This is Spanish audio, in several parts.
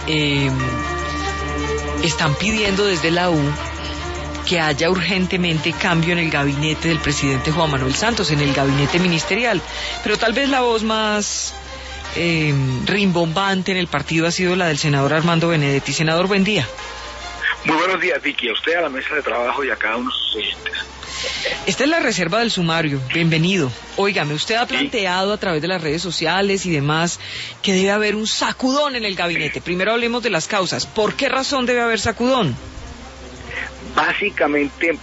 están pidiendo desde la U que haya urgentemente cambio en el gabinete del presidente Juan Manuel Santos, en el gabinete ministerial. Pero tal vez la voz más rimbombante en el partido ha sido la del senador Armando Benedetti. Senador, buen día. Muy buenos días, Vicky, a usted, a la mesa de trabajo y a cada uno de sus oyentes. Esta es la reserva del sumario, bienvenido. Óigame, usted ha planteado a través de las redes sociales y demás que debe haber un sacudón en el gabinete. Primero hablemos de las causas. ¿Por qué razón debe haber sacudón? Básicamente,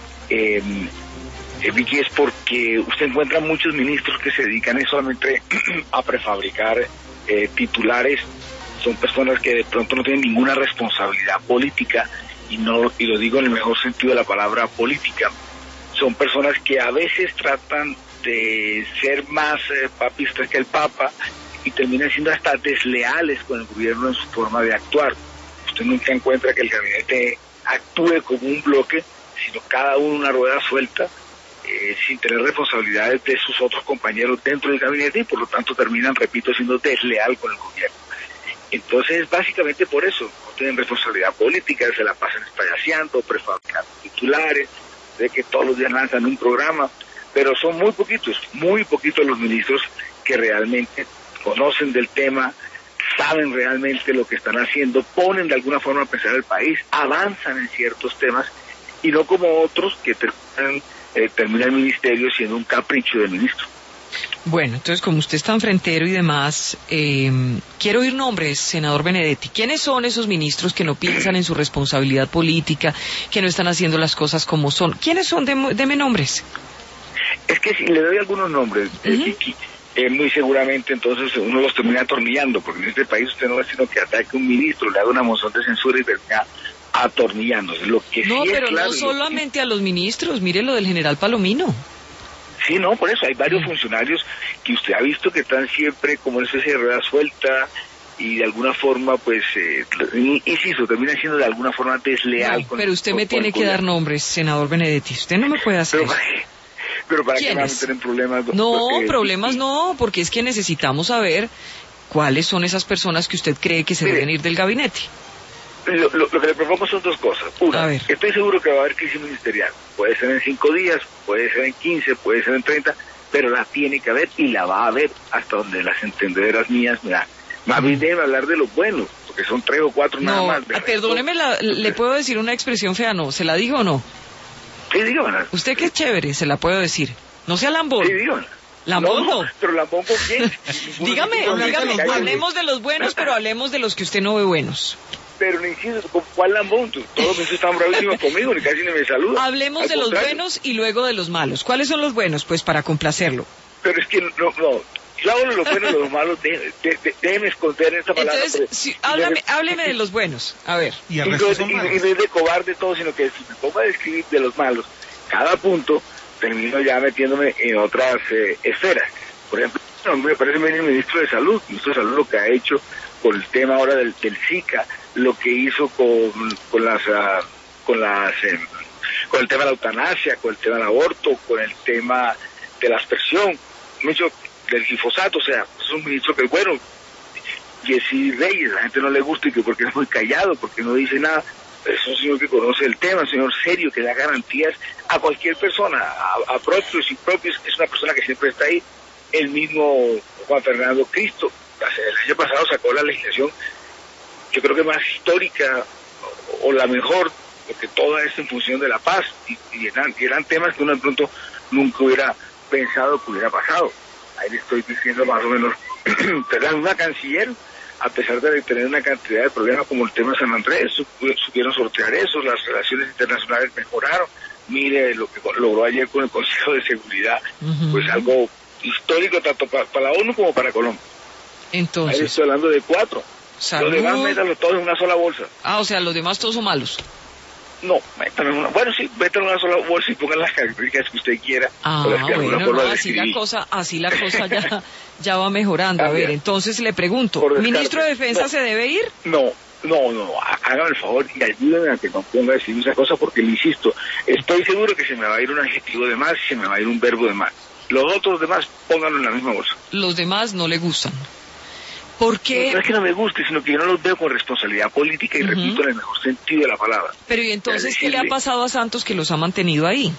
Vicky, es porque usted encuentra muchos ministros que se dedican solamente a prefabricar titulares. Son personas que de pronto no tienen ninguna responsabilidad política, y lo digo en el mejor sentido de la palabra política. Son personas que a veces tratan de ser más papistas que el Papa y terminan siendo hasta desleales con el gobierno en su forma de actuar. Usted nunca encuentra que el gabinete actúe como un bloque, sino cada uno una rueda suelta, sin tener responsabilidades de sus otros compañeros dentro del gabinete, y por lo tanto terminan, repito, siendo desleal con el gobierno. Entonces, básicamente por eso, no tienen responsabilidad política, se la pasan payaseando, prefabricando titulares, de que todos los días lanzan un programa, pero son muy poquitos los ministros que realmente conocen del tema, saben realmente lo que están haciendo, ponen de alguna forma a pensar el país, avanzan en ciertos temas, y no como otros que terminan el ministerio siendo un capricho de ministro. Bueno, entonces como usted es tan frentero y demás, quiero oír nombres, senador Benedetti. ¿Quiénes son esos ministros que no piensan en su responsabilidad política, que no están haciendo las cosas como son? ¿Quiénes son? Deme nombres. Es que si le doy algunos nombres, Vicky, muy seguramente entonces uno los termina atornillando, porque en este país usted no es sino que ataque a un ministro, le haga una moción de censura y termina atornillándose. Lo que no, sí pero es claro, no solamente a los ministros, mire lo del general Palomino. Sí, no, por eso hay varios funcionarios que usted ha visto que están siempre como en especie de rueda suelta y de alguna forma, pues, insisto, termina siendo de alguna forma desleal. No, pero usted me tiene que dar nombres, senador Benedetti. Usted no me puede hacer eso. Pero ¿para qué me va a meter en problemas? No, problemas no, porque es que necesitamos saber cuáles son esas personas que usted cree que se deben ir del gabinete. Lo que le propongo son dos cosas. Una, estoy seguro que va a haber crisis ministerial. Puede ser en 5 días, puede ser en 15, puede ser en 30, pero la tiene que haber y la va a haber hasta donde las entendederas mías me dan. Más bien deben hablar de los buenos, porque son 3 o 4 nada más. Perdóneme, ¿le puedo decir una expresión fea? No, ¿se la digo o no? Sí, dígamela. Usted que es chévere, se la puedo decir. No sea lambón. Sí, dígamela. ¿Lambón no? Pero lambón con quién. dígame, hablemos de los buenos, pero hablemos de los que usted no ve buenos. Pero no insisto, ¿cuál lambón? Todos los ministros están bravísimos conmigo, ni casi ni me saludan. Hablemos de los buenos y luego de los malos. ¿Cuáles son los buenos? Pues para complacerlo. Pero es que no. Yo hablo de los buenos y de los malos, déjeme esconder esta palabra. Entonces, hábleme de los buenos, a ver. Y no es de cobarde todo, sino que si me pongo a describir de los malos, cada punto termino ya metiéndome en otras esferas. Por ejemplo, me parece bien el ministro de Salud. El ministro de Salud lo que ha hecho con el tema ahora del Zika, lo que hizo con el tema de la eutanasia, con el tema del aborto, con el tema de la aspersión, mucho del glifosato. O sea, es un ministro que es bueno. Jessy Reyes, la gente no le gusta y que porque es muy callado, porque no dice nada. Es un señor que conoce el tema, un señor serio, que da garantías a cualquier persona, a propios y propios. Es una persona que siempre está ahí. El mismo Juan Fernando Cristo, el año pasado sacó la legislación, yo creo que más histórica o la mejor, porque toda es en función de la paz, y eran temas que uno de pronto nunca hubiera pensado que hubiera pasado. Ahí le estoy diciendo más o menos, una canciller, a pesar de tener una cantidad de problemas como el tema de San Andrés, supieron sortear eso, las relaciones internacionales mejoraron. Mire lo que logró ayer con el Consejo de Seguridad, pues algo histórico tanto para la ONU como para Colombia. Entonces, ahí estoy hablando de 4. Salud. Los demás métanlos todos en una sola bolsa. O sea, los demás todos son malos. No, métanlos en una, bueno, sí, métanlos en una sola bolsa y pongan las características que usted quiera. Bueno, no, así la cosa ya va mejorando. A ver, entonces le pregunto, ¿ministro de Defensa se debe ir? No, hágame el favor y ayúdenme a que no ponga a decir esa cosa, porque le insisto, estoy seguro que se me va a ir un adjetivo de más y se me va a ir un verbo de más. Los otros demás, pónganlo en la misma bolsa. Los demás no le gustan. ¿Por qué? No es que no me guste, sino que yo no los veo con responsabilidad política y repito en el mejor sentido de la palabra. Pero ¿y entonces qué le ha pasado a Santos que los ha mantenido ahí?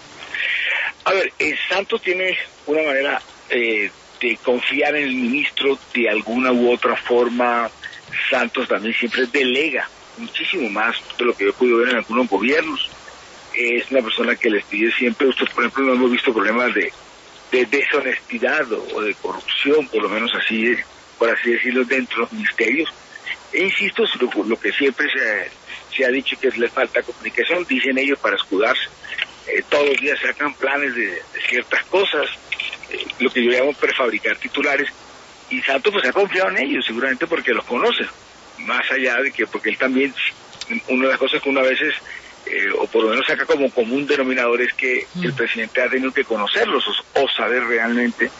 A ver, Santos tiene una manera de confiar en el ministro de alguna u otra forma. Santos también siempre delega muchísimo más de lo que yo he podido ver en algunos gobiernos. Es una persona que les pide siempre, usted por ejemplo no hemos visto problemas de deshonestidad o de corrupción, por lo menos así, por así decirlo, dentro de los ministerios. E insisto, lo que siempre se ha dicho que les falta comunicación, dicen ellos para escudarse. Todos los días sacan planes de ciertas cosas, lo que yo llamo prefabricar titulares, y Santos pues ha confiado en ellos, seguramente porque los conoce, más allá de que, porque él también, una de las cosas que uno a veces, o por lo menos saca como común denominador, es que el presidente ha tenido que conocerlos o saber realmente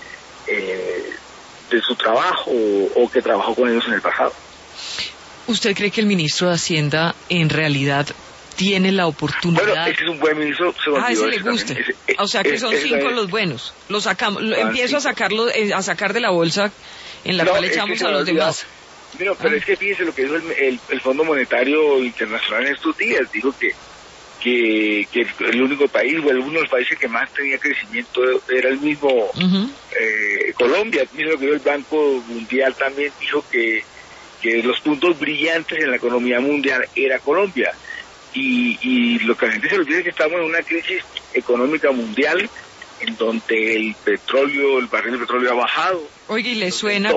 de su trabajo o que trabajó con ellos en el pasado. ¿Usted cree que el ministro de Hacienda en realidad tiene la oportunidad? Bueno, ese es un buen ministro. Ese le gusta. O sea que son 5 los buenos. Los sacamos, empiezo a sacarlo, a sacar de la bolsa en la cual echamos a los demás. No, pero es que fíjese lo que dijo el Fondo Monetario Internacional en estos días. Dijo que el único país, o uno de los países que más tenía crecimiento era el mismo Colombia. Mismo que el Banco Mundial también dijo que los puntos brillantes en la economía mundial era Colombia. Y lo que la gente se olvida es que estamos en una crisis económica mundial en donde el barril de petróleo ha bajado. Oiga, ¿y le suena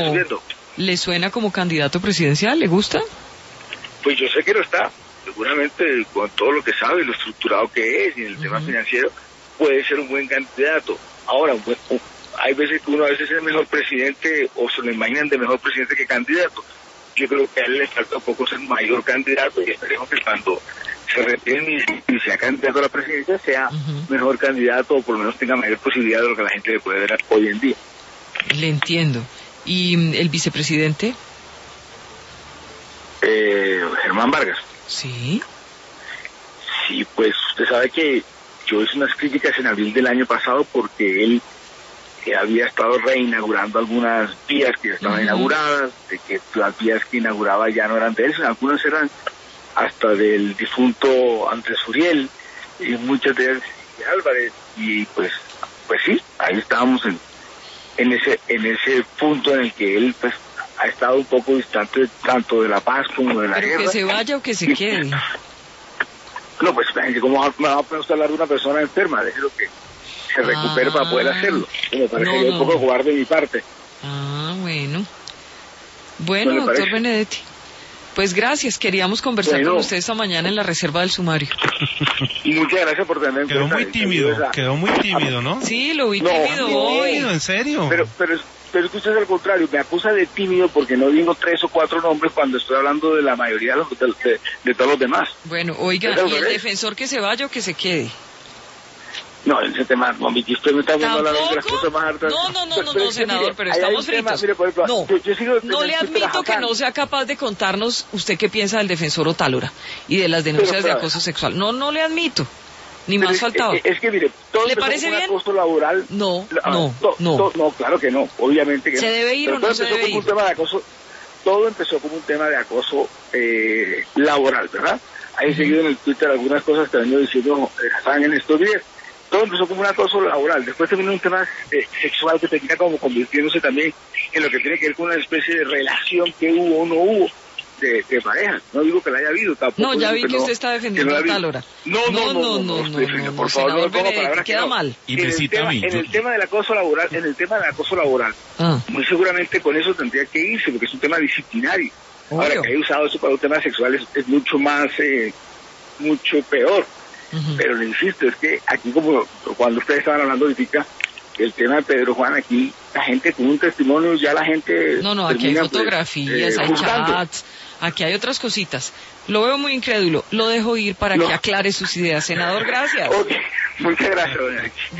como candidato presidencial? ¿Le gusta? Pues yo sé que lo está. Seguramente con todo lo que sabe, lo estructurado que es y en el tema financiero, puede ser un buen candidato. Ahora, hay veces que uno a veces es el mejor presidente o se lo imaginan de mejor presidente que candidato. Yo creo que a él le falta un poco ser mayor candidato y esperemos que cuando se retire y sea candidato a la presidencia sea mejor candidato o por lo menos tenga mayor posibilidad de lo que la gente le puede ver hoy en día. Le entiendo. ¿Y el vicepresidente? Germán Vargas. Sí. Sí, pues usted sabe que yo hice unas críticas en abril del año pasado porque él había estado reinaugurando algunas vías que ya estaban inauguradas, de que las vías que inauguraba ya no eran de él, algunas eran hasta del difunto Andrés Uriel y muchas de ellas de Álvarez, y pues sí, ahí estábamos en ese punto en el que él pues ha estado un poco distante tanto de la paz como de la guerra. ¿Que se vaya o que se quede? No, pues ¿cómo me va a poner usted a hablar de una persona enferma? Déjelo que se recupere para poder hacerlo. Me parece un poco cobarde de mi parte. Bueno, doctor Benedetti, pues gracias, queríamos conversar con usted esta mañana en la reserva del sumario. Y muchas gracias por tenerme en cuenta. Quedó muy tímido, ¿no? Sí, lo vi tímido hoy. ¿En serio? Pero es que usted es al contrario, me acusa de tímido porque no digo 3 o 4 nombres cuando estoy hablando de la mayoría de todos los demás. Bueno, oiga, ¿y el defensor que se vaya o que se quede? No, ese tema, mami, que usted me está hablando de las cosas más hartas. No, senador, pero estamos fritos. No le admito que no sea capaz de contarnos usted qué piensa del defensor Otálora y de las denuncias de acoso sexual. No le admito. Ni más faltaba. Es que mire, todo ¿le parece bien? Acoso laboral. No, claro que no, obviamente que ¿se debe ir o no se debe ir? Todo empezó como un tema de acoso laboral, ¿verdad? Ahí seguido en el Twitter algunas cosas que han venido diciendo están en estos días. Todo empezó como un acoso laboral, después terminó un tema sexual que termina como convirtiéndose también en lo que tiene que ver con una especie de relación que hubo o no hubo de pareja. No digo que la haya habido tampoco. No, ya vi que usted está defendiendo a Otálora. No, por favor, no ponga palabras queda mal. En el tema del acoso laboral, muy seguramente con eso tendría que irse, porque es un tema disciplinario. Ahora, que haya usado eso para un tema sexual es mucho más, mucho peor. Pero le insisto, es que aquí como cuando ustedes estaban hablando ahorita, el tema de Pedro Juan, aquí la gente con un testimonio, ya la gente... No, aquí hay fotografías, hay chats, aquí hay otras cositas. Lo veo muy incrédulo, lo dejo ir para que aclare sus ideas. Senador, gracias. Okay. Muchas gracias, doña.